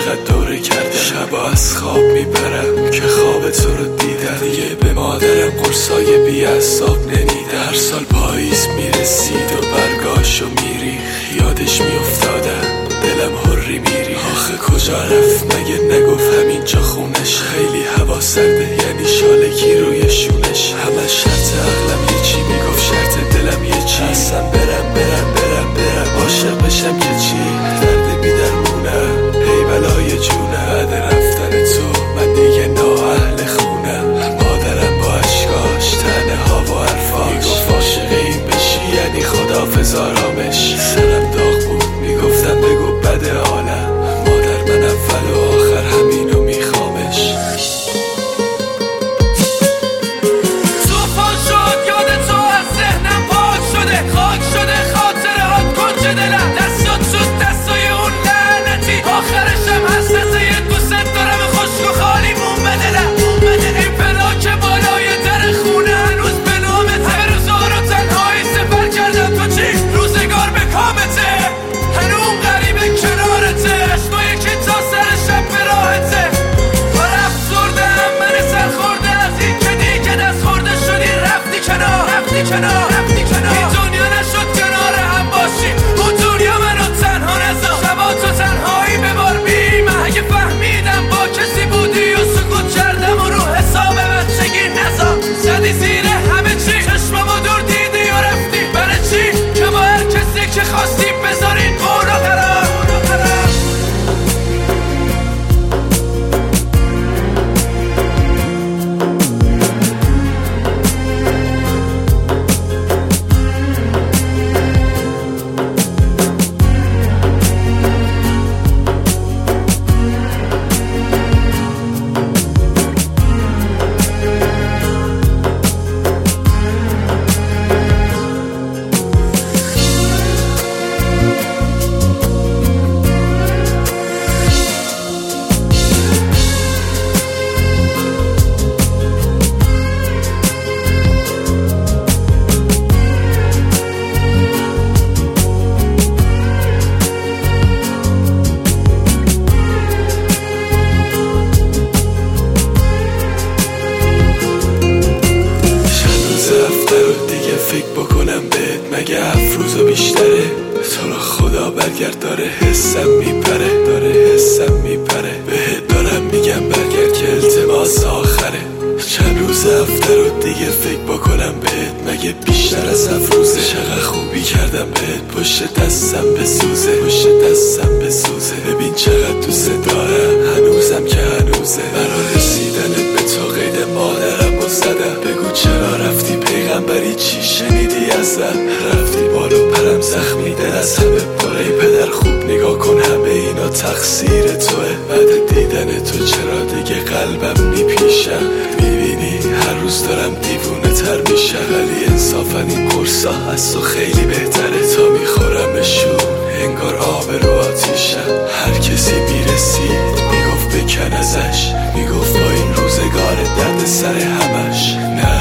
چقدر دوره کردم، شبا از خواب میپرم که خواب تو رو دیدم. دیگه به مادرم قرصای بی اعصاب نمیدم. هر سال پاییز میرسید و برگاشو میری، یادش میافتادم دلم هری میری. آخه کجا رفت مگه نگفت همینجا خونش؟ خیلی هوا سرده یعنی شالکی روی شونش. همه شرط عقلم یه چی میگفت، شرط دلم یه چی. اصلا برم عاشق بشم یه چی. درد بیدرمونم ای بلای جونم. بعد رفتن تو من دیگه نااهل خونم. مادرم با اشکاش تنه ها و حرفاش میگفت عاشق این بشی یعنی خداحافظ آرامش. سرم داغ بود میگفتم بگو بده حالم، مادر من اول و آخر همینو میخوامش. توفان شد یاد تو از ذهنم پاک شده، خاک شده خاطره هات کنج دلم. دستات شد دستای اون لعنتی، آخرشم حسرت یه دوست دارم خشک و خالی مون به دلم. این پلاک بالای در خونه هنوز به نامته. همه روزا رو تنهایی سفر کردم تو چی؟ روزگار به کامته هنوز غریبه کنارته. عشقای که تا سر شب به راحته. پر افسردم من سرخورده از این که دیگه دست خورده شدی. رفتی کنار این دنیا نشد کنار هم باشی. اون دنیا منو تنها نذار. شبا تو تنهایی ببار بی من. اگه فهمیدم با کسی بودی و سکوت کردم و رو حساب بچگی نذار. زدی زیر همه چی، چشممو دور دیدی و رفتی. برای چی که با هر کسی که خواستی بذارین قول و قرار. فکر بکنم بهت مگه افروزو بیشتره؟ تو رو خدا برگرد داره حسم میپره. بهت دارم میگم برگرد که التماس آخره. چند روز هفته رو دیگه فکر بکنم بهت مگه بیشتر از افروزه؟ چقدر خوبی کردم بهت پشت دستم بسوزه. ببین چقدر دوست دارم هنوزم که هنوزه. برای رسیدن به تو قید مادرم رو زدم. بگو چرا رفتی پیغمبری چی شنیدی ازم؟ رفتی بالو پرم زخمی دل از همه پره. پدر خوب نگاه کن همه اینا تقصیر توه. بعد دیدن تو چرا دیگه قلبم میپیشم؟ میبینی هر روز دارم دیوونه تر میشم. ولی انصافا این قرصا از تو خیلی بهتره. تا میخورمشون انگار آب رو آتیشم. هر کسی میرسید میگفت بکن ازش، میگفت با این روزگار درد سر همش. نه